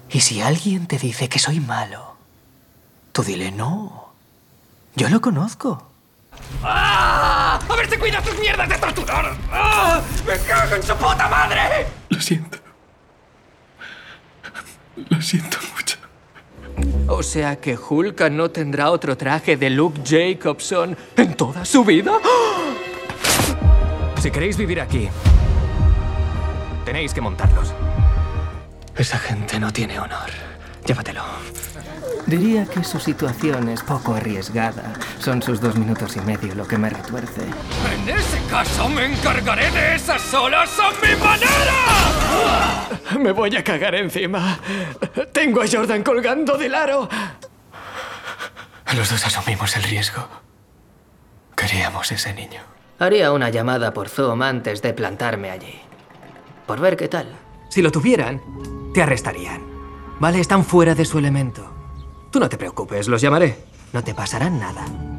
Y si alguien te dice que soy malo, tú dile no. Yo lo conozco. ¡Ah! ¡A ver si cuidas tus mierdas de torturar! ¡Ah! ¡Me cago en su puta madre! Lo siento. Lo siento mucho. O sea que Hulk no tendrá otro traje de Luke Jacobson en toda su vida. Si queréis vivir aquí, tenéis que montarlos. Esa gente no tiene honor. Llévatelo. Diría que su situación es poco arriesgada. Son sus 2 minutos y medio lo que me retuerce. En ese caso me encargaré de esas olas a mi manera. Me voy a cagar encima. Tengo a Jordan colgando del aro. Los dos asumimos el riesgo. Queríamos ese niño. Haría una llamada por Zoom antes de plantarme allí. Por ver qué tal. Si lo tuvieran, te arrestarían. ¿Vale? Están fuera de su elemento. Tú no te preocupes, los llamaré. No te pasará nada.